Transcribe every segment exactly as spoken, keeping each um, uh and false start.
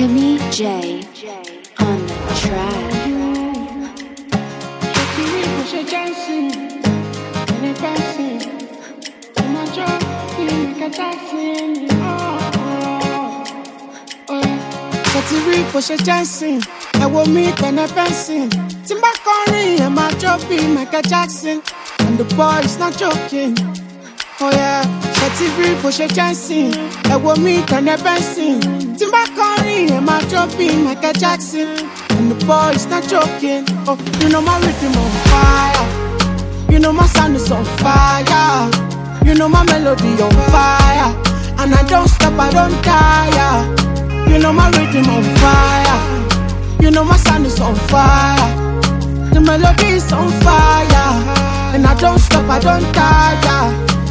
Kimmy J on the track. Sotiri bó ṣe Jackson, ẹ wo mi tẹ̀lé bẹ́ńsìn. Tí n bá kọrin, ẹ máa jó bí Michael Jackson. And the boy is not joking. Oh yeah, Sotiri bó ṣe Jackson, ẹ wo mi tẹ̀lé bẹ́ńsìn. Tí n bá kọrin, ẹ máa jó bí Michael Jackson. And the boy is not joking. Oh, you know my rhythm on fire. You know my sound is on fire. You know my melody on fire. And I don't stop, I don't tire. You know my rhythm on fire. You know my sound is on fire. The melody is on fire. And I don't stop, I don't tire.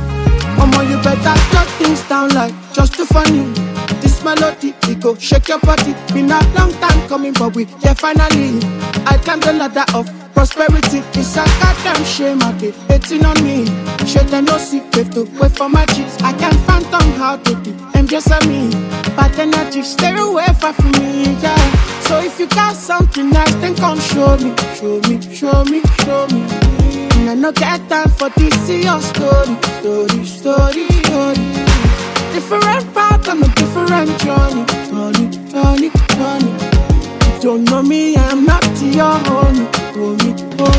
Mama, you better shut things down like just too funny. This melody, it go shake your body. Been a long time coming, but we here finally. I climbed the ladder of prosperity. It's a goddamn shame, I get hating on me. Shit, I no see, have to wait for my cheeks. I can't phantom how they be envious of me. Bad energy, stay away far from me, yeah. So if you got something nice, then come show me, show me, show me, show me. And I no get time for this, see your story, story, story, story. Different path on a different journey, journey, journey, journey. You don't know me, I'm not your homie, homie,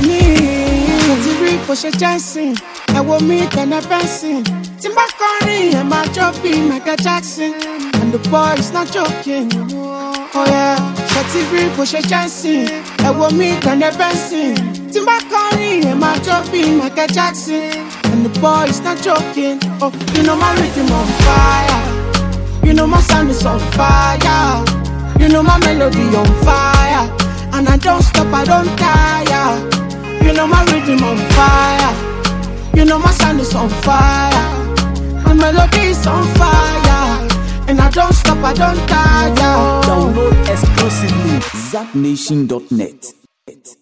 homie. Sotiri bó ṣe Jackson, ẹ wo mi tẹ̀lé bẹ́ńsìn. Tí n bá kọrin, ẹ máa jó bí Michael Jackson. And the boy is not joking. Oh yeah, Sotiri bó ṣe Jackson, ẹ wo mi tẹ̀lé bẹ́ńsìn. Tí n bá kọrin, ẹ máa jó bí Michael Jackson. And the boy is not joking. Oh, you know my rhythm on fire. You know my sound is on fire. You know my melody on fire. And I don't stop, I don't tire. You know my rhythm on fire. You know my sound is on fire. My melody is on fire. And I don't stop, I don't tire. Download exclusively zap nation dot net.